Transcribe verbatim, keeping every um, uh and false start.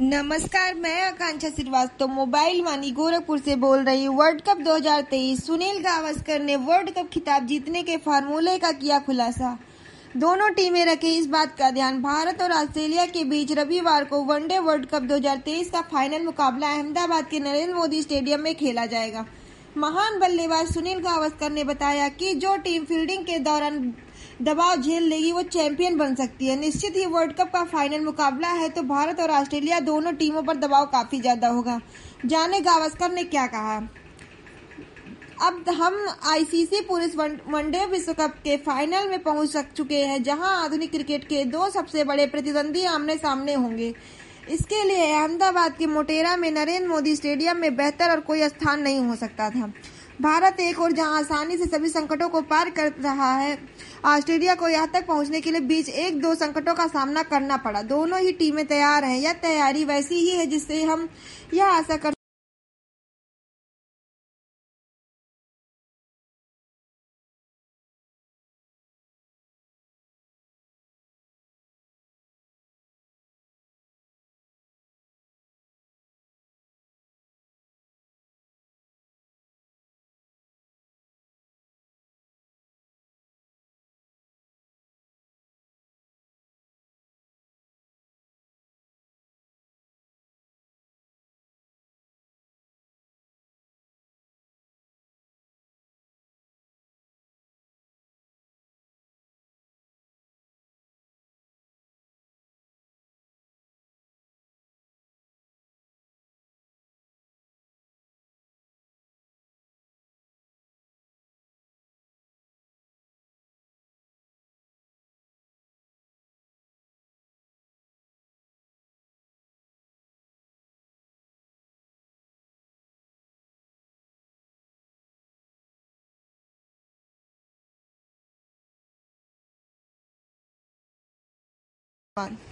नमस्कार, मैं आकांक्षा श्रीवास्तव मोबाइल वानी गोरखपुर से बोल रही हूँ। वर्ल्ड कप दो हज़ार तेईस सुनील गावस्कर ने वर्ल्ड कप खिताब जीतने के फार्मूले का किया खुलासा। दोनों टीमें रखे इस बात का ध्यान। भारत और ऑस्ट्रेलिया के बीच रविवार को वनडे वर्ल्ड कप दो हज़ार तेईस का फाइनल मुकाबला अहमदाबाद के नरेंद्र मोदी स्टेडियम में खेला जाएगा। महान बल्लेबाज सुनील गावस्कर ने बताया कि जो टीम फील्डिंग के दौरान दबाव झेल लेगी वो चैंपियन बन सकती है। निश्चित ही वर्ल्ड कप का फाइनल मुकाबला है तो भारत और ऑस्ट्रेलिया दोनों टीमों पर दबाव काफी ज्यादा होगा। जाने गावस्कर ने क्या कहा। अब हम आईसीसी पुरुष वनडे विश्व कप के फाइनल में पहुंच चुके हैं, जहां आधुनिक क्रिकेट के दो सबसे बड़े प्रतिद्वंदी आमने सामने होंगे। इसके लिए अहमदाबाद के मोटेरा में नरेंद्र मोदी स्टेडियम में बेहतर और कोई स्थान नहीं हो सकता था। भारत एक और जहां आसानी से सभी संकटों को पार कर रहा है, ऑस्ट्रेलिया को यहां तक पहुंचने के लिए बीच एक दो संकटों का सामना करना पड़ा। दोनों ही टीमें तैयार हैं। यह तैयारी वैसी ही है जिससे हम यह आशा कर पान